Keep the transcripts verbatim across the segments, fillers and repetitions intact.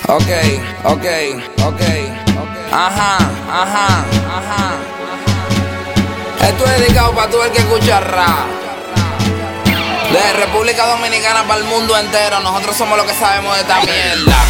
Ok, ok, ok, ajá, ajá, ajá. Esto es dedicado para todo el que escucha rap. De República Dominicana para el mundo entero. Nosotros somos los que sabemos de esta mierda.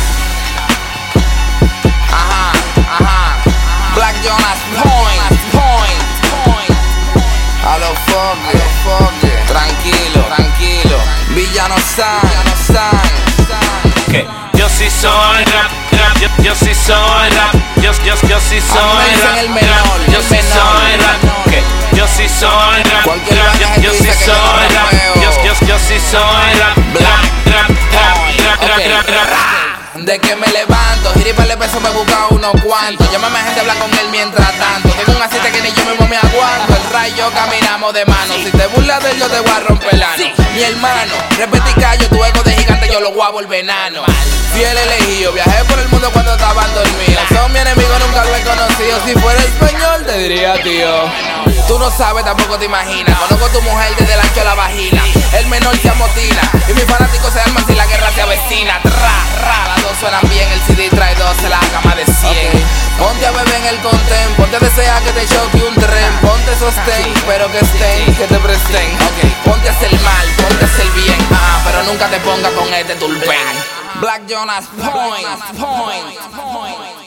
Ajá, ajá. Black Jonas, point, point, point. A los foques, foques. Tranquilo, tranquilo. Villano San, Villano San. Que yo sí soy rap, rap, yo, yo sí soy rap, yo, yo, yo sí soy rap, el menor, rap, yo el sí menor, soy rap, que yo sí soy rap, Cualquier rap, vaina yo, que yo tú sí dices que yo no soy rap, rapeo. yo, yo, yo sí soy rap, Black, rap, rap, rap, rap, okay. rap, rap, rap. De que me levanto, giripa le peso me busca unos cuantos. Llámame a gente a hablar con él mientras tanto. Tengo un aceite que ni yo mismo me aguanto. El rayo caminamos de mano. Si te burlas de él yo te voy a romper el ano. Mi hermano, repetí callo, tu ego de gigante yo lo voy a volver enano. Fiel elegido, viajé por el mundo cuando estaban dormidos. Son mi enemigo, nunca lo he conocido. Si fuera español te diría tío. Tú no sabes, tampoco te imaginas. Conozco a tu mujer desde el ancho de la vagina. El menor se amotina y mis fanáticos se arman si la guerra se avecina. Tra, ra, las dos suenan bien, el C D trae doce, la cama de cien. Okay. Ponte a beber en el contén, ponte a desear que te choque un tren. Ponte sostén, pero que estén, que te presten. Okay. Ponte a hacer mal, ponte a hacer bien, ah, pero nunca te ponga con este tulpen. Black Jonas, point, point, point.